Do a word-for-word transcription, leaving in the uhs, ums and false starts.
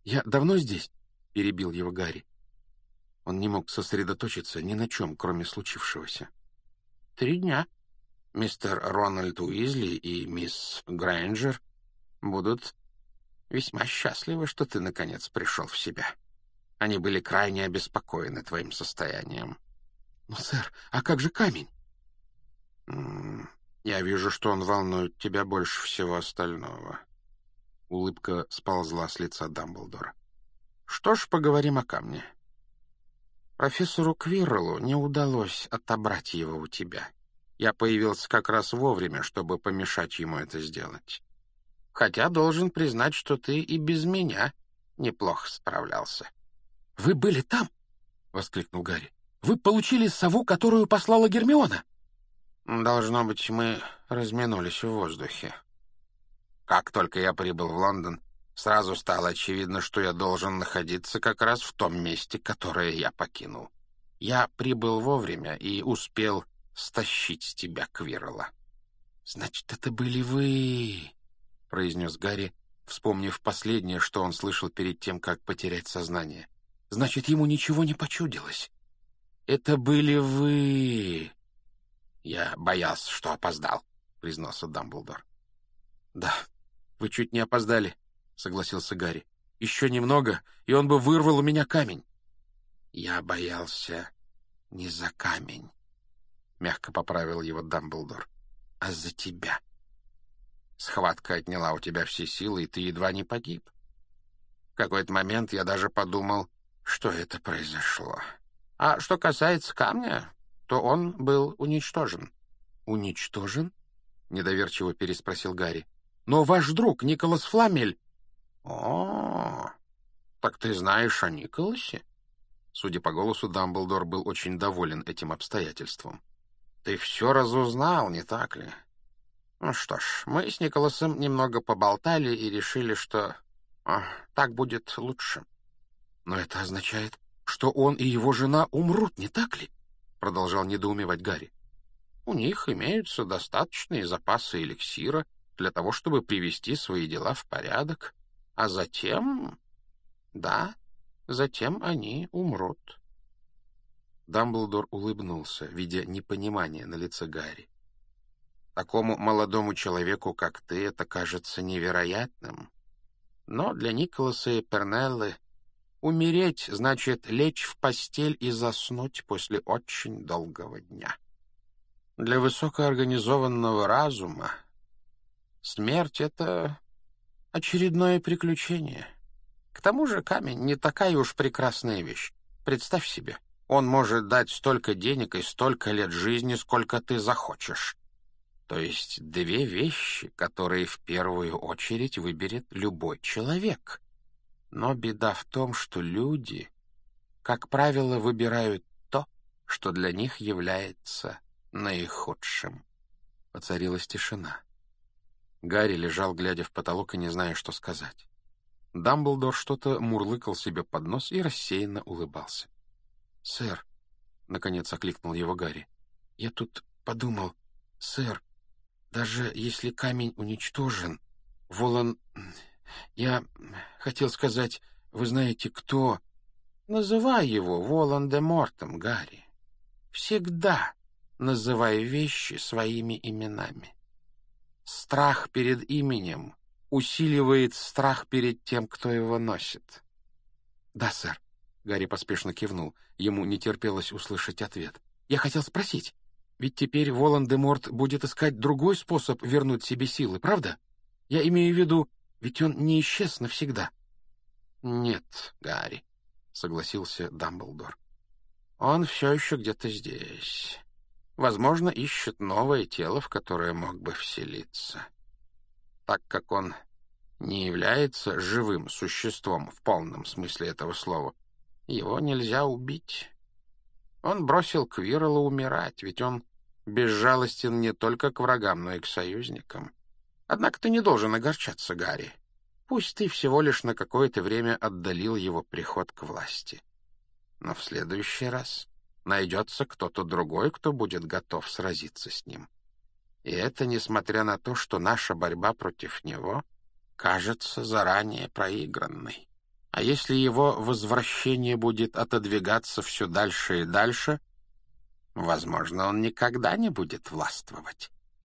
«Я давно здесь?» — перебил его Гарри. Он не мог сосредоточиться ни на чем, кроме случившегося. «Три дня. Мистер Рональд Уизли и мисс Грейнджер будут весьма счастливы, что ты, наконец, пришел в себя. Они были крайне обеспокоены твоим состоянием». «Но, сэр, а как же камень?» М-м, «Я вижу, что он волнует тебя больше всего остального». Улыбка сползла с лица Дамблдора. «Что ж, поговорим о камне. Профессору Квирреллу не удалось отобрать его у тебя. Я появился как раз вовремя, чтобы помешать ему это сделать. Хотя должен признать, что ты и без меня неплохо справлялся». «Вы были там?» — воскликнул Гарри. «Вы получили сову, которую послала Гермиона?» «Должно быть, мы разминулись в воздухе. Как только я прибыл в Лондон, сразу стало очевидно, что я должен находиться как раз в том месте, которое я покинул. Я прибыл вовремя и успел стащить с тебя Квиррелла». «Значит, это были вы», — произнес Гарри, вспомнив последнее, что он слышал перед тем, как потерять сознание. «Значит, ему ничего не почудилось. Это были вы». «Я боялся, что опоздал», — признался Дамблдор. «Да, вы чуть не опоздали», — согласился Гарри. «Еще немного, и он бы вырвал у меня камень». «Я боялся не за камень», — мягко поправил его Дамблдор, — «а за тебя. Схватка отняла у тебя все силы, и ты едва не погиб. В какой-то момент я даже подумал, что это произошло. А что касается камня, то он был уничтожен». «Уничтожен?» — недоверчиво переспросил Гарри. «Но ваш друг Николас Фламель...» «О, так ты знаешь о Николасе?» Судя по голосу, Дамблдор был очень доволен этим обстоятельством. «Ты все разузнал, не так ли? Ну что ж, мы с Николасом немного поболтали и решили, что о, так будет лучше». «Но это означает, что он и его жена умрут, не так ли?» — продолжал недоумевать Гарри. «У них имеются достаточные запасы эликсира для того, чтобы привести свои дела в порядок, а затем... да, затем они умрут». Дамблдор улыбнулся, видя непонимание на лице Гарри. «Такому молодому человеку, как ты, это кажется невероятным. Но для Николаса и Пернеллы умереть значит лечь в постель и заснуть после очень долгого дня. Для высокоорганизованного разума смерть — это очередное приключение. К тому же камень не такая уж прекрасная вещь. Представь себе, он может дать столько денег и столько лет жизни, сколько ты захочешь. То есть две вещи, которые в первую очередь выберет любой человек. Но беда в том, что люди, как правило, выбирают то, что для них является наихудшим». Воцарилась тишина. Гарри лежал, глядя в потолок и не зная, что сказать. Дамблдор что-то мурлыкал себе под нос и рассеянно улыбался. «Сэр», — наконец окликнул его Гарри, — «я тут подумал, сэр, даже если камень уничтожен, Волан... Я хотел сказать, вы знаете, кто...» «Называй его Волан-де-Мортом, Гарри. Всегда называй вещи своими именами. Страх перед именем усиливает страх перед тем, кто его носит». «Да, сэр», — Гарри поспешно кивнул. Ему не терпелось услышать ответ. «Я хотел спросить, ведь теперь Волан-де-Морт будет искать другой способ вернуть себе силы, правда? Я имею в виду, ведь он не исчез навсегда». «Нет, Гарри», — согласился Дамблдор. «Он все еще где-то здесь. Возможно, ищет новое тело, в которое мог бы вселиться. Так как он не является живым существом в полном смысле этого слова, его нельзя убить. Он бросил Квиррелла умирать, ведь он безжалостен не только к врагам, но и к союзникам. Однако ты не должен огорчаться, Гарри. Пусть ты всего лишь на какое-то время отдалил его приход к власти. Но в следующий раз найдется кто-то другой, кто будет готов сразиться с ним. И это несмотря на то, что наша борьба против него кажется заранее проигранной. А если его возвращение будет отодвигаться все дальше и дальше, возможно, он никогда не будет властвовать.